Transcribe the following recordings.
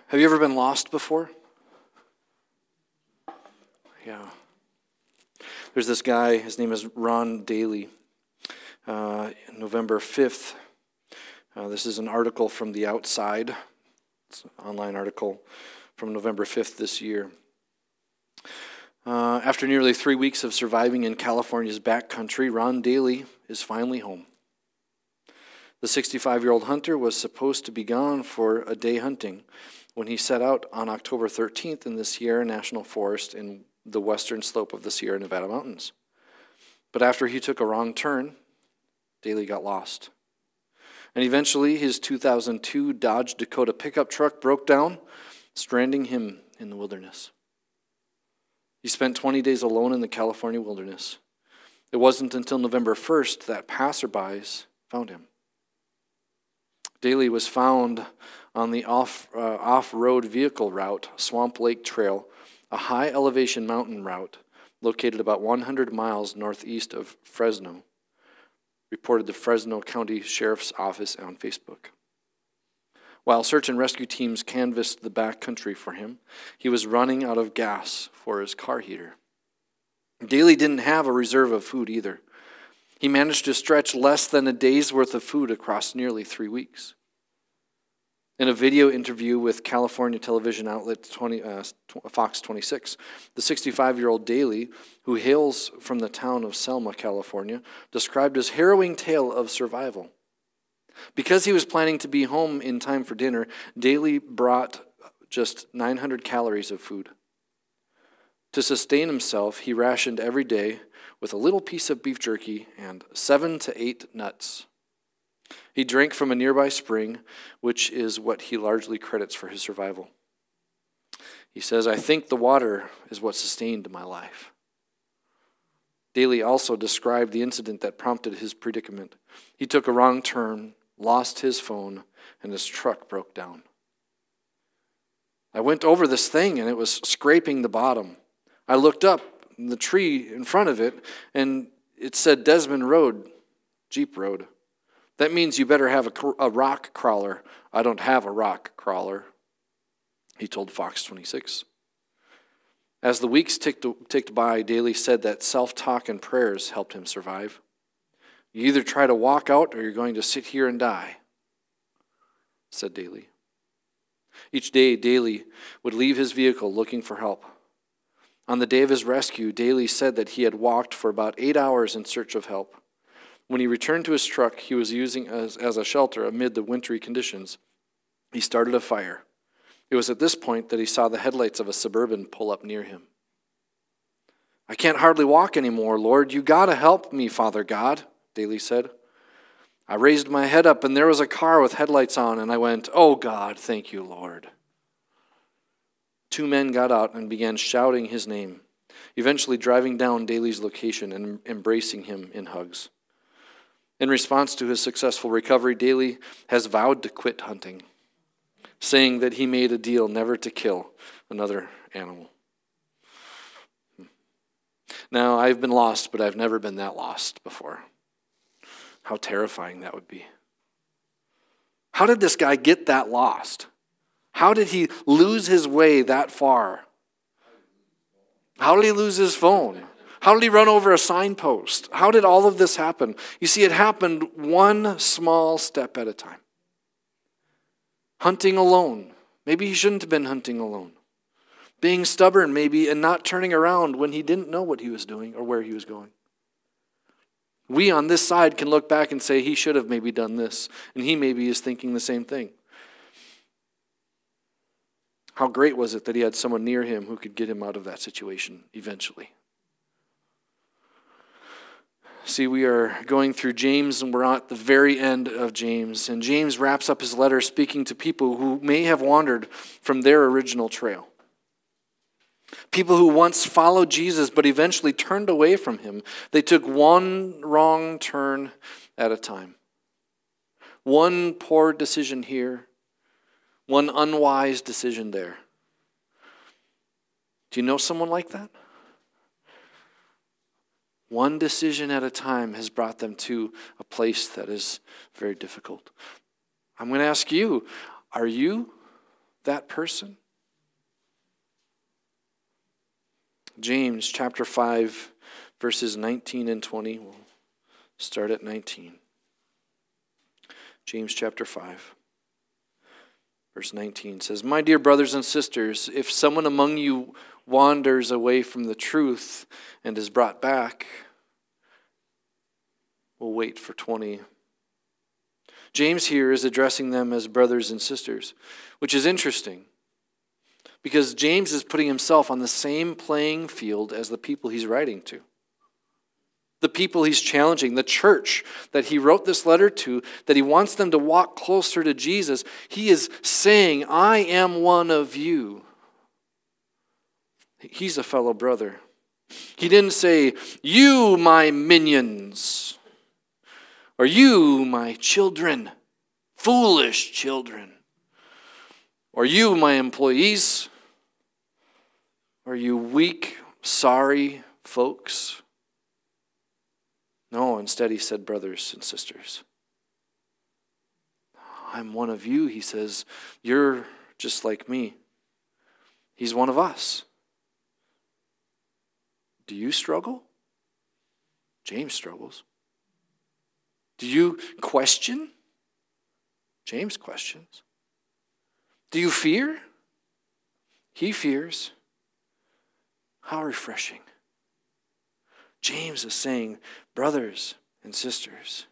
Have you ever been lost before? Yeah. There's this guy, his name is Ron Daly. November 5th, this is an article from The Outside. It's an online article from November 5th this year. After nearly 3 weeks of surviving in California's backcountry, Ron Daly is finally home. The 65-year-old hunter was supposed to be gone for a day hunting when he set out on October 13th in the Sierra National Forest in the western slope of the Sierra Nevada mountains. But after he took a wrong turn, Daly got lost. And eventually his 2002 Dodge Dakota pickup truck broke down, stranding him in the wilderness. He spent 20 days alone in the California wilderness. It wasn't until November 1st that passerbys found him. Daly was found on the off-road vehicle route, Swamp Lake Trail, a high-elevation mountain route located about 100 miles northeast of Fresno, reported the Fresno County Sheriff's Office on Facebook. While search and rescue teams canvassed the backcountry for him, he was running out of gas for his car heater. Daly didn't have a reserve of food either. He managed to stretch less than a day's worth of food across nearly 3 weeks. In a video interview with California television outlet Fox 26, the 65-year-old Daly, who hails from the town of Selma, California, described his harrowing tale of survival. Because he was planning to be home in time for dinner, Daly brought just 900 calories of food. To sustain himself, he rationed every day with a little piece of beef jerky and 7 to 8 nuts. He drank from a nearby spring, which is what he largely credits for his survival. He says, "I think the water is what sustained my life." Daly also described the incident that prompted his predicament. He took a wrong turn, lost his phone, and his truck broke down. "I went over this thing and it was scraping the bottom. I looked up in the tree in front of it and it said Desmond Road, Jeep Road. That means you better have a rock crawler. I don't have a rock crawler," he told Fox 26. As the weeks ticked by, Daly said that self-talk and prayers helped him survive. "You either try to walk out or you're going to sit here and die," said Daly. Each day, Daly would leave his vehicle looking for help. On the day of his rescue, Daly said that he had walked for about 8 hours in search of help. When he returned to his truck he was using as a shelter amid the wintry conditions, he started a fire. It was at this point that he saw the headlights of a Suburban pull up near him. "I can't hardly walk anymore, Lord. You got to help me, Father God," Daly said. "I raised my head up and there was a car with headlights on and I went, 'Oh God, thank you, Lord.'" 2 men got out and began shouting his name, eventually driving down Daly's location and embracing him in hugs. In response to his successful recovery, Daly has vowed to quit hunting, saying that he made a deal never to kill another animal. Now, I've been lost, but I've never been that lost before. How terrifying that would be. How did this guy get that lost? How did he lose his way that far? How did he lose his phone? How did he run over a signpost? How did all of this happen? You see, it happened one small step at a time. Hunting alone. Maybe he shouldn't have been hunting alone. Being stubborn, maybe, and not turning around when he didn't know what he was doing or where he was going. We on this side can look back and say he should have maybe done this, and he maybe is thinking the same thing. How great was it that he had someone near him who could get him out of that situation eventually? See, we are going through James, and we're at the very end of James. And James wraps up his letter speaking to people who may have wandered from their original trail. People who once followed Jesus, but eventually turned away from him. They took one wrong turn at a time. One poor decision here, one unwise decision there. Do you know someone like that? One decision at a time has brought them to a place that is very difficult. I'm going to ask you, are you that person? James chapter 5, verses 19 and 20. We'll start at 19. James chapter 5, verse 19 says, "My dear brothers and sisters, if someone among you wanders away from the truth and is brought back," we'll wait for 20. James here is addressing them as brothers and sisters, which is interesting because James is putting himself on the same playing field as the people he's writing to. The people he's challenging, the church that he wrote this letter to, that he wants them to walk closer to Jesus. He is saying, I am one of you. He's a fellow brother. He didn't say, you, my minions, or you, my children, foolish children, or you, my employees, or you weak, sorry folks. No, instead he said, brothers and sisters. I'm one of you, he says. You're just like me. He's one of us. Do you struggle? James struggles. Do you question? James questions. Do you fear? He fears. How refreshing. James is saying, brothers and sisters,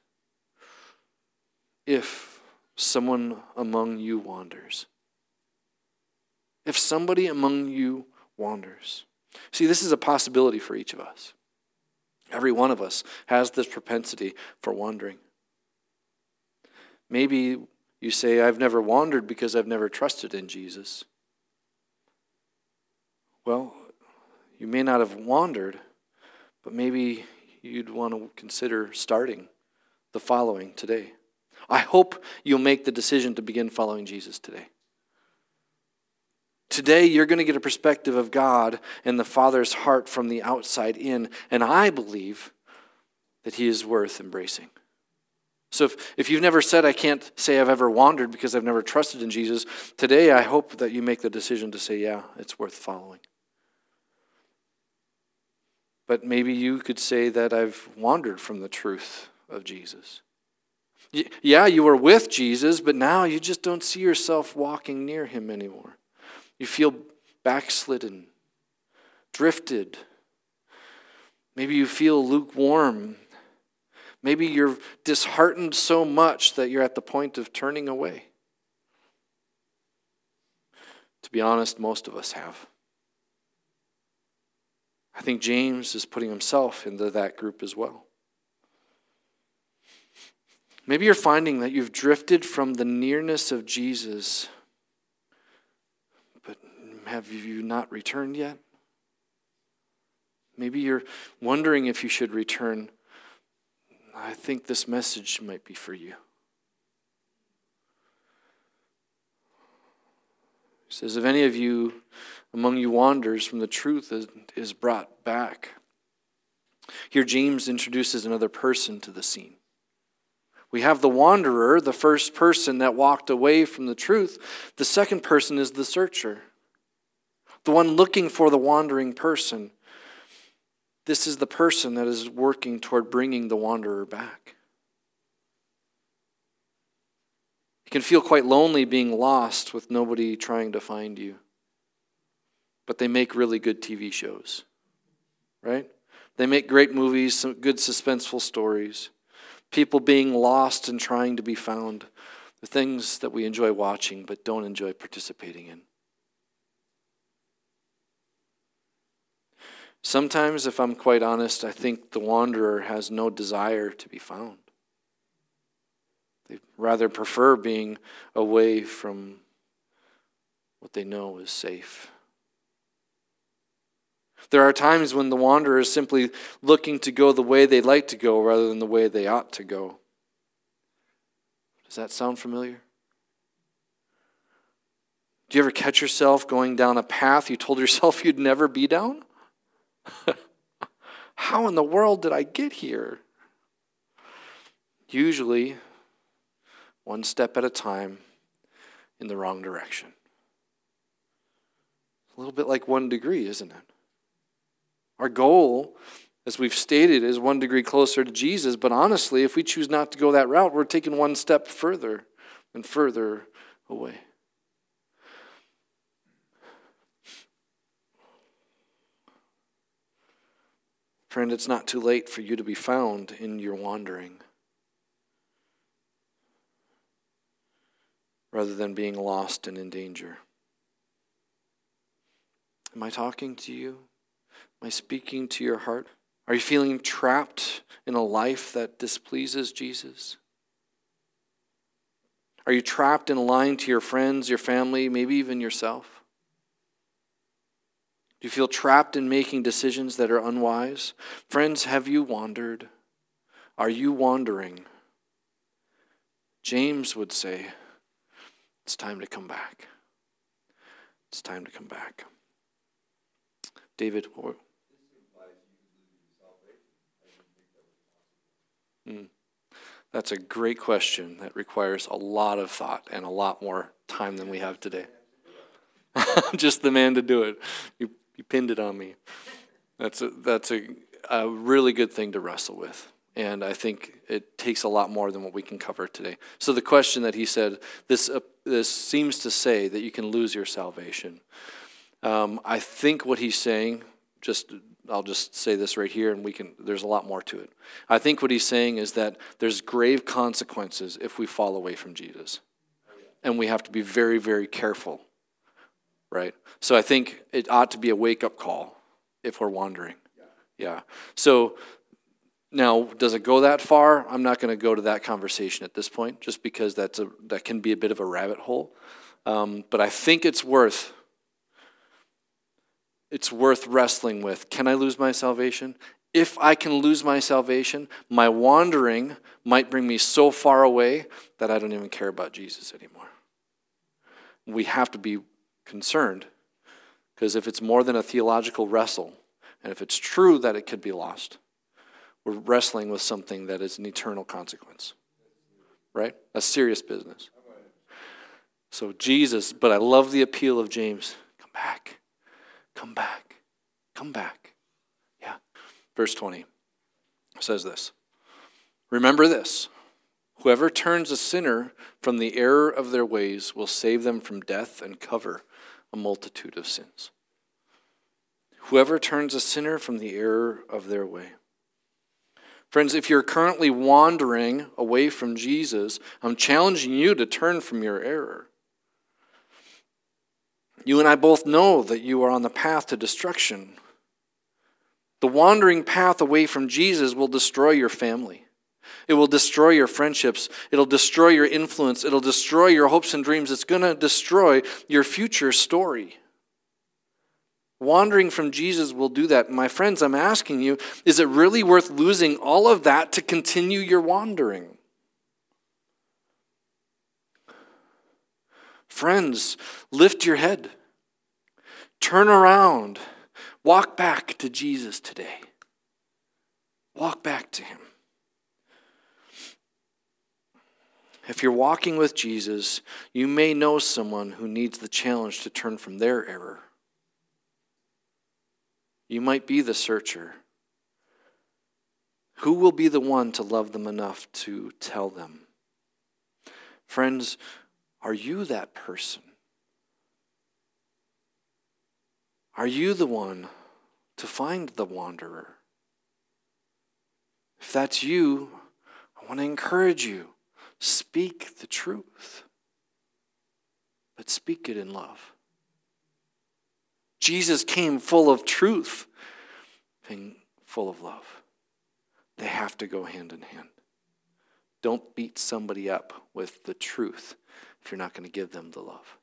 if someone among you wanders, if somebody among you wanders. See, this is a possibility for each of us. Every one of us has this propensity for wandering. Maybe you say, I've never wandered because I've never trusted in Jesus. Well, you may not have wandered, but maybe you'd want to consider starting the following today. I hope you'll make the decision to begin following Jesus today. Today, you're going to get a perspective of God and the Father's heart from the outside in, and I believe that he is worth embracing. So if you've never said, I can't say I've ever wandered because I've never trusted in Jesus, today I hope that you make the decision to say, yeah, it's worth following. But maybe you could say that I've wandered from the truth of Jesus. Yeah, you were with Jesus, but now you just don't see yourself walking near him anymore. You feel backslidden, drifted. Maybe you feel lukewarm. Maybe you're disheartened so much that you're at the point of turning away. To be honest, most of us have. I think James is putting himself into that group as well. Maybe you're finding that you've drifted from the nearness of Jesus, but have you not returned yet? Maybe you're wondering if you should return. I think this message might be for you. He says, if any of you among you wanders from the truth is brought back. Here James introduces another person to the scene. We have the wanderer, the first person that walked away from the truth. The second person is the searcher, the one looking for the wandering person. This is the person that is working toward bringing the wanderer back. You can feel quite lonely being lost with nobody trying to find you. But they make really good TV shows, right? They make great movies, some good suspenseful stories. People being lost and trying to be found. The things that we enjoy watching but don't enjoy participating in. Sometimes, if I'm quite honest, I think the wanderer has no desire to be found. They rather prefer being away from what they know is safe. There are times when the wanderer is simply looking to go the way they'd like to go rather than the way they ought to go. Does that sound familiar? Do you ever catch yourself going down a path you told yourself you'd never be down? How in the world did I get here? Usually, one step at a time in the wrong direction. A little bit like 1 degree, isn't it? Our goal, as we've stated, is 1 degree closer to Jesus, but honestly, if we choose not to go that route, we're taking one step further and further away. Friend, it's not too late for you to be found in your wandering, rather than being lost and in danger. Am I talking to you? Am I speaking to your heart? Are you feeling trapped in a life that displeases Jesus? Are you trapped in lying to your friends, your family, maybe even yourself? Do you feel trapped in making decisions that are unwise? Friends, have you wandered? Are you wandering? James would say, it's time to come back. It's time to come back. David, that's a great question that requires a lot of thought and a lot more time than we have today. I'm just the man to do it. You pinned it on me. That's a really good thing to wrestle with. And I think it takes a lot more than what we can cover today. So the question that he said, this seems to say that you can lose your salvation. I think what he's saying, I'll just say this right here, and there's a lot more to it. I think what he's saying is that there's grave consequences if we fall away from Jesus. And we have to be very, very careful, right? So I think it ought to be a wake-up call if we're wandering. Yeah. So now, does it go that far? I'm not going to go to that conversation at this point, just because that can be a bit of a rabbit hole. But I think it's worth wrestling with. Can I lose my salvation? If I can lose my salvation, my wandering might bring me so far away that I don't even care about Jesus anymore. We have to be concerned, because if it's more than a theological wrestle, and if it's true that it could be lost, we're wrestling with something that is an eternal consequence, right? That's serious business. So Jesus, but I love the appeal of James. Come back, come back, come back. Yeah. Verse 20 says this. Remember this. Whoever turns a sinner from the error of their ways will save them from death and cover a multitude of sins. Whoever turns a sinner from the error of their way. Friends, if you're currently wandering away from Jesus, I'm challenging you to turn from your error. You and I both know that you are on the path to destruction. The wandering path away from Jesus will destroy your family. It will destroy your friendships. It'll destroy your influence. It'll destroy your hopes and dreams. It's going to destroy your future story. Wandering from Jesus will do that. My friends, I'm asking you, is it really worth losing all of that to continue your wandering? Friends, lift your head. Turn around. Walk back to Jesus today. Walk back to him. If you're walking with Jesus, you may know someone who needs the challenge to turn from their error. You might be the searcher. Who will be the one to love them enough to tell them? Friends, are you that person? Are you the one to find the wanderer? If that's you, I want to encourage you. Speak the truth, but speak it in love. Jesus came full of truth and full of love. They have to go hand in hand. Don't beat somebody up with the truth if you're not going to give them the love.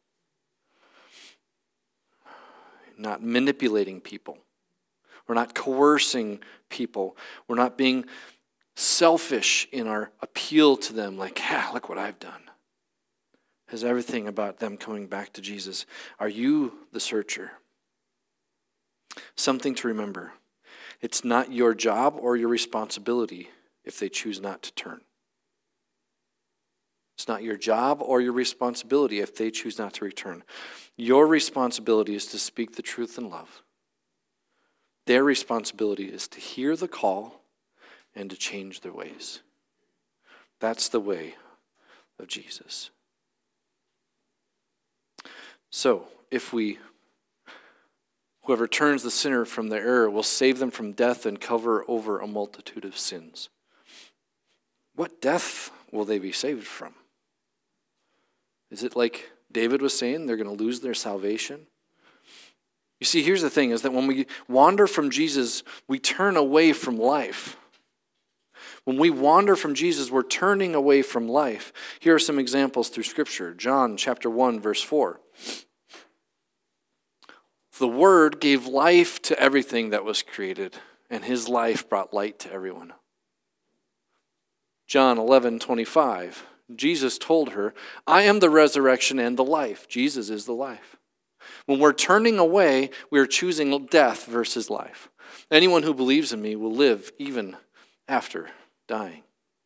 Not manipulating people. We're not coercing people. We're not being selfish in our appeal to them, like, look what I've done. It's everything about them coming back to Jesus. Are you the searcher? Something to remember. It's not your job or your responsibility if they choose not to turn. It's not your job or your responsibility if they choose not to return. Your responsibility is to speak the truth in love. Their responsibility is to hear the call and to change their ways. That's the way of Jesus. So, whoever turns the sinner from their error will save them from death and cover over a multitude of sins. What death will they be saved from? Is it like David was saying, they're going to lose their salvation? You see, here's the thing, is that when we wander from Jesus, we turn away from life. When we wander from Jesus, we're turning away from life. Here are some examples through Scripture. John chapter 1, verse 4. The Word gave life to everything that was created, and his life brought light to everyone. John 11:25. Jesus told her, I am the resurrection and the life. Jesus is the life. When we're turning away, we are choosing death versus life. Anyone who believes in me will live even after dying.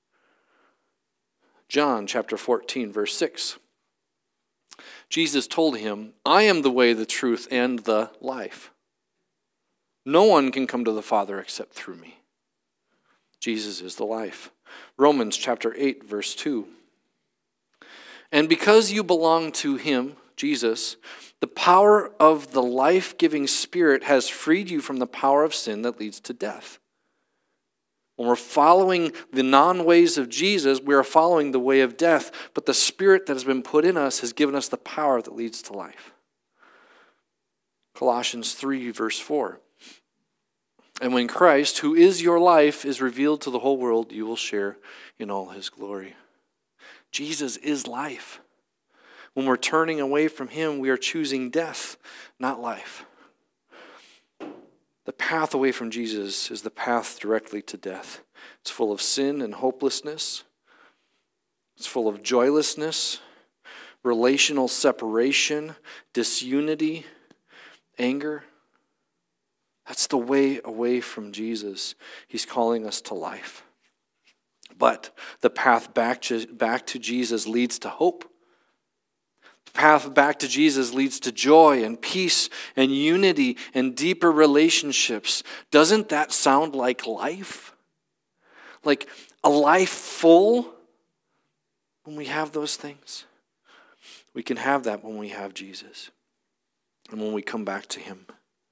John chapter 14, verse 6. Jesus told him, I am the way, the truth, and the life. No one can come to the Father except through me. Jesus is the life. Romans chapter 8, verse 2. And because you belong to him, Jesus, the power of the life-giving Spirit has freed you from the power of sin that leads to death. When we're following the non-ways of Jesus, we are following the way of death, but the Spirit that has been put in us has given us the power that leads to life. Colossians 3, verse 4. And when Christ, who is your life, is revealed to the whole world, you will share in all his glory. Jesus is life. When we're turning away from him, we are choosing death, not life. The path away from Jesus is the path directly to death. It's full of sin and hopelessness. It's full of joylessness, relational separation, disunity, anger. That's the way away from Jesus. He's calling us to life. But the path back to Jesus leads to hope. The path back to Jesus leads to joy and peace and unity and deeper relationships. Doesn't that sound like life? Like a life full when we have those things? We can have that when we have Jesus and when we come back to him.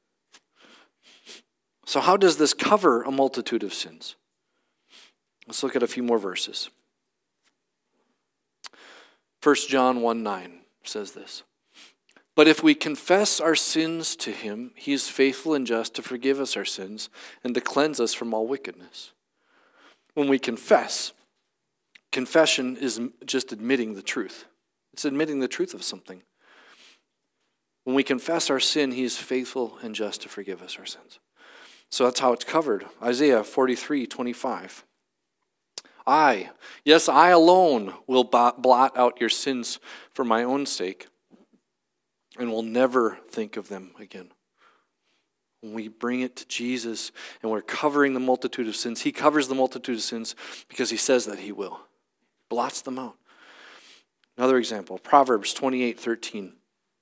So how does this cover a multitude of sins? Let's look at a few more verses. 1 John 1:9 says this. But if we confess our sins to him, he is faithful and just to forgive us our sins and to cleanse us from all wickedness. When we confess, confession is just admitting the truth. It's admitting the truth of something. When we confess our sin, he is faithful and just to forgive us our sins. So that's how it's covered. Isaiah 43:25. I alone will blot out your sins for my own sake and will never think of them again. When we bring it to Jesus and we're covering the multitude of sins, he covers the multitude of sins because he says that he will. Blots them out. Another example, Proverbs 28:13.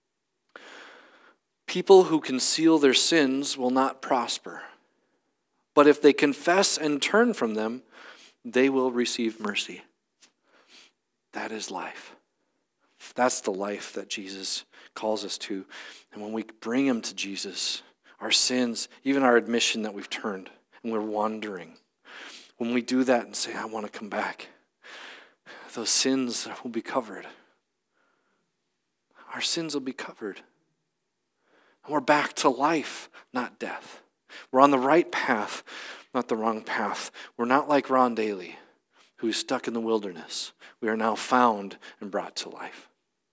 People who conceal their sins will not prosper, but if they confess and turn from them, they will receive mercy. That is life. That's the life that Jesus calls us to. And when we bring him to Jesus, our sins, even our admission that we've turned and we're wandering, when we do that and say, I want to come back, those sins will be covered. Our sins will be covered. And we're back to life, not death. We're on the right path, not the wrong path. We're not like Ron Daly, who is stuck in the wilderness. We are now found and brought to life.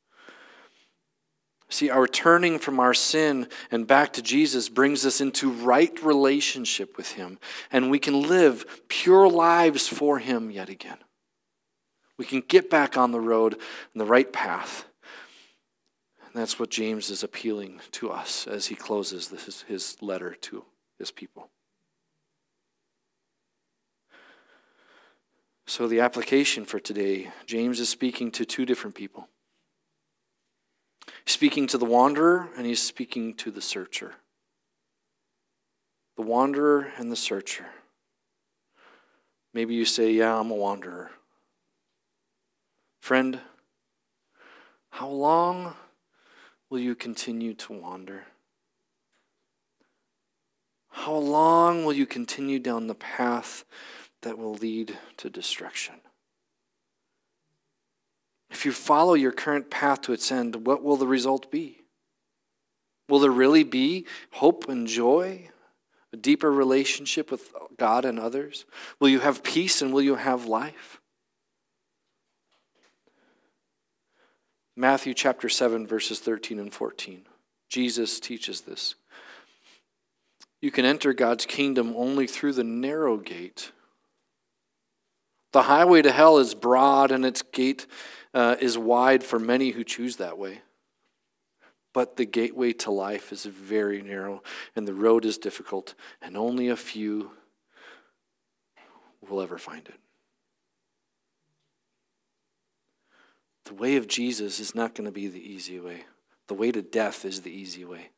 See, our turning from our sin and back to Jesus brings us into right relationship with him, and we can live pure lives for him yet again. We can get back on the road and the right path. And that's what James is appealing to us as he closes his letter to his people. So the application for today, James is speaking to two different people. He's speaking to the wanderer and he's speaking to the searcher. The wanderer and the searcher. Maybe you say, yeah, I'm a wanderer. Friend, how long will you continue to wander? How long will you continue down the path that will lead to destruction? If you follow your current path to its end, what will the result be? Will there really be hope and joy? A deeper relationship with God and others? Will you have peace and will you have life? Matthew chapter 7, verses 13 and 14. Jesus teaches this. You can enter God's kingdom only through the narrow gate. The highway to hell is broad and its gate is wide for many who choose that way. But the gateway to life is very narrow and the road is difficult and only a few will ever find it. The way of Jesus is not going to be the easy way. The way to death is the easy way.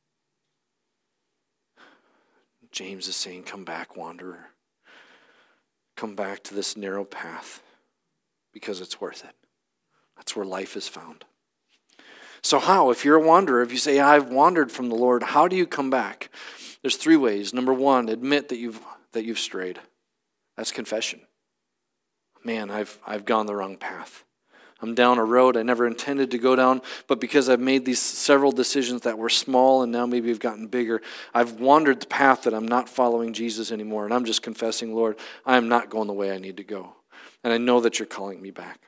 James is saying, come back, wanderer. Come back to this narrow path because it's worth it. That's where life is found. So how, if you're a wanderer, if you say, I've wandered from the Lord, how do you come back? There's three ways. Number one, admit that you've strayed. That's confession. Man, I've gone the wrong path. I'm down a road I never intended to go down, but because I've made these several decisions that were small and now maybe have gotten bigger, I've wandered the path that I'm not following Jesus anymore, and I'm just confessing, Lord, I am not going the way I need to go. And I know that you're calling me back.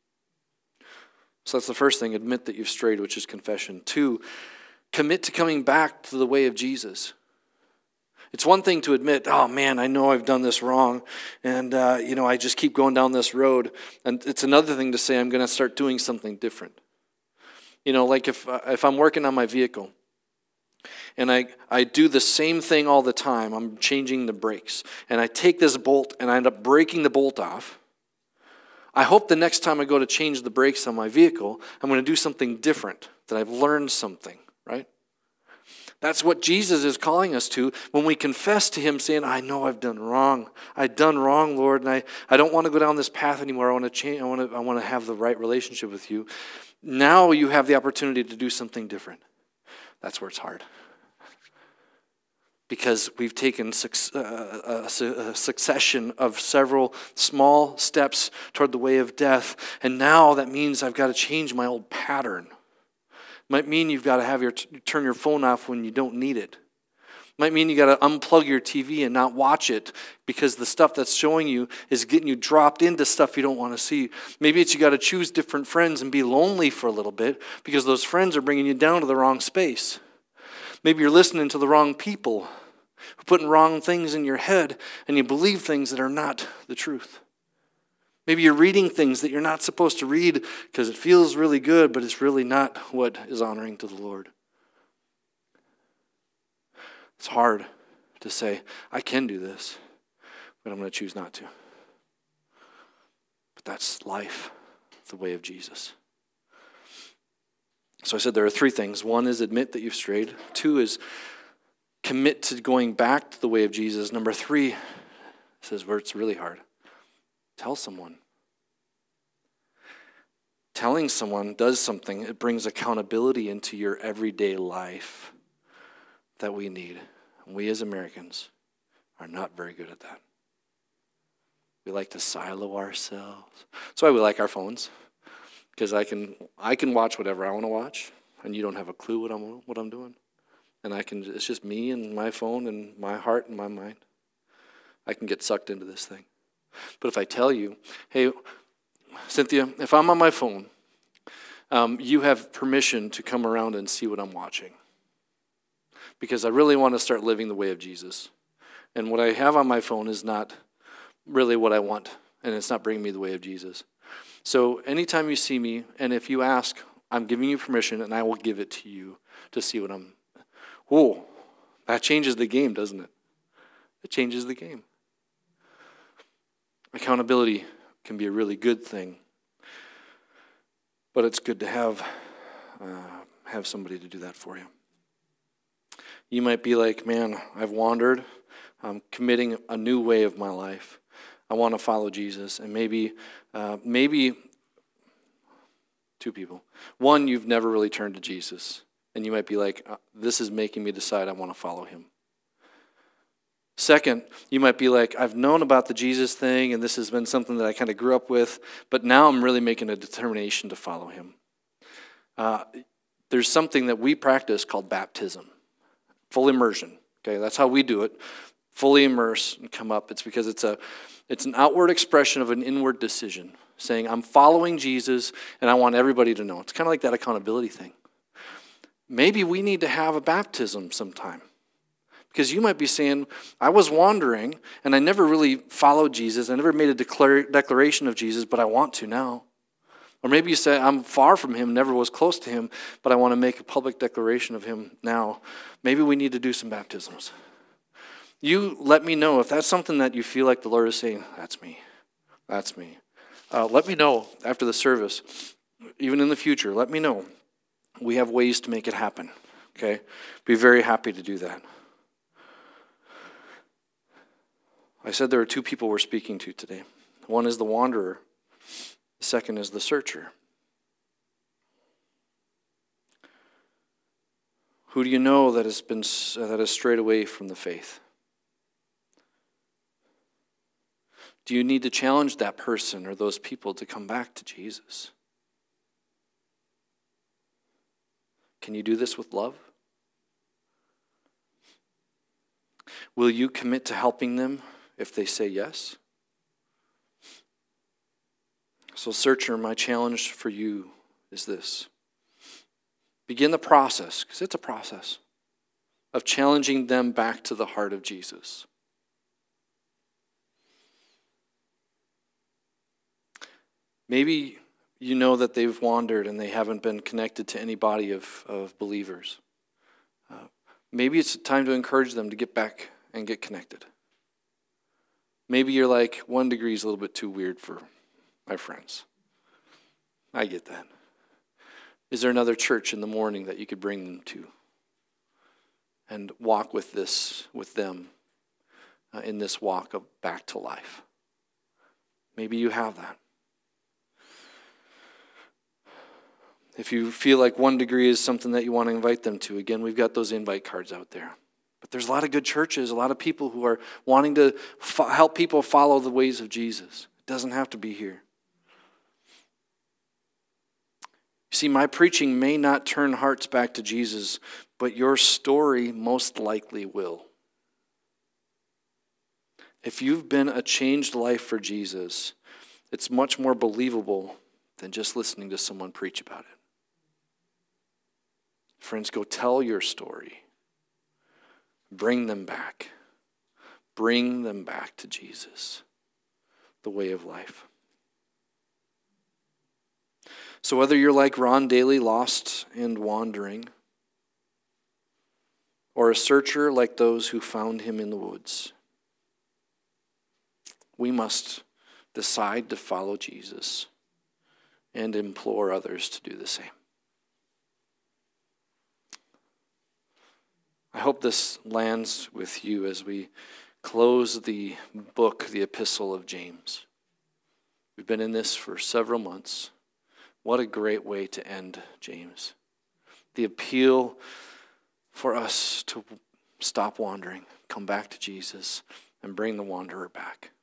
So that's the first thing, admit that you've strayed, which is confession. 2, commit to coming back to the way of Jesus. It's one thing to admit, oh man, I know I've done this wrong, and I just keep going down this road. And it's another thing to say, I'm going to start doing something different. Like if I'm working on my vehicle, and I do the same thing all the time, I'm changing the brakes, and I take this bolt, and I end up breaking the bolt off. I hope the next time I go to change the brakes on my vehicle, I'm going to do something different, that I've learned something, right? That's what Jesus is calling us to when we confess to him saying, I know I've done wrong. I've done wrong, Lord, and I don't want to go down this path anymore. I want to change. I want to have the right relationship with you. Now you have the opportunity to do something different. That's where it's hard. Because we've taken a succession of several small steps toward the way of death, and now that means I've got to change my old pattern. Might mean you've got to turn your phone off when you don't need it. Might mean you got to unplug your TV and not watch it because the stuff that's showing you is getting you dropped into stuff you don't want to see. Maybe it's you got to choose different friends and be lonely for a little bit because those friends are bringing you down to the wrong space. Maybe you're listening to the wrong people, putting wrong things in your head, and you believe things that are not the truth. Maybe you're reading things that you're not supposed to read because it feels really good, but it's really not what is honoring to the Lord. It's hard to say, I can do this, but I'm going to choose not to. But that's life, the way of Jesus. So I said there are 3 things. 1 is admit that you've strayed. 2 is commit to going back to the way of Jesus. Number 3 says where it's really hard. Tell someone. Telling someone does something. It brings accountability into your everyday life that we need. And we as Americans are not very good at that. We like to silo ourselves. That's why we like our phones. Because I can watch whatever I want to watch, and you don't have a clue what I'm doing. And it's just me and my phone and my heart and my mind. I can get sucked into this thing. But if I tell you, hey, Cynthia, if I'm on my phone, you have permission to come around and see what I'm watching. Because I really want to start living the way of Jesus. And what I have on my phone is not really what I want, and it's not bringing me the way of Jesus. So anytime you see me, and if you ask, I'm giving you permission, and I will give it to you to see what I'm... Whoa, that changes the game, doesn't it? It changes the game. Accountability can be a really good thing. But it's good to have somebody to do that for you. You might be like, man, I've wandered. I'm committing a new way of my life. I want to follow Jesus. And maybe two people. One, you've never really turned to Jesus. And you might be like, this is making me decide I want to follow him. Second, you might be like, I've known about the Jesus thing, and this has been something that I kind of grew up with, but now I'm really making a determination to follow him. There's something that we practice called baptism, full immersion. Okay, that's how we do it. Fully immerse and come up. It's because it's an outward expression of an inward decision, saying, I'm following Jesus, and I want everybody to know. It's kind of like that accountability thing. Maybe we need to have a baptism sometime. Because you might be saying, I was wandering, and I never really followed Jesus. I never made a declaration of Jesus, but I want to now. Or maybe you say, I'm far from him, never was close to him, but I want to make a public declaration of him now. Maybe we need to do some baptisms. You let me know if that's something that you feel like the Lord is saying, that's me. That's me. Let me know after the service, even in the future, let me know. We have ways to make it happen. Okay? Be very happy to do that. I said there are two people we're speaking to today. One is the wanderer. The second is the searcher. Who do you know that has strayed away from the faith? Do you need to challenge that person or those people to come back to Jesus? Can you do this with love? Will you commit to helping them if they say yes? So, searcher, my challenge for you is this. Begin the process, because it's a process, of challenging them back to the heart of Jesus. Maybe you know that they've wandered and they haven't been connected to any body of believers. Maybe it's time to encourage them to get back and get connected. Maybe you're like, 1 degree is a little bit too weird for my friends. I get that. Is there another church in the morning that you could bring them to and walk with them in this walk of back to life? Maybe you have that. If you feel like 1 degree is something that you want to invite them to, again, we've got those invite cards out there. But there's a lot of good churches, a lot of people who are wanting to help people follow the ways of Jesus. It doesn't have to be here. You see, my preaching may not turn hearts back to Jesus, but your story most likely will. If you've been a changed life for Jesus, it's much more believable than just listening to someone preach about it. Friends, go tell your story. Bring them back. Bring them back to Jesus, the way of life. So whether you're like Ron Daly, lost and wandering, or a searcher like those who found him in the woods, we must decide to follow Jesus and implore others to do the same. I hope this lands with you as we close the book, the Epistle of James. We've been in this for several months. What a great way to end James. The appeal for us to stop wandering, come back to Jesus, and bring the wanderer back.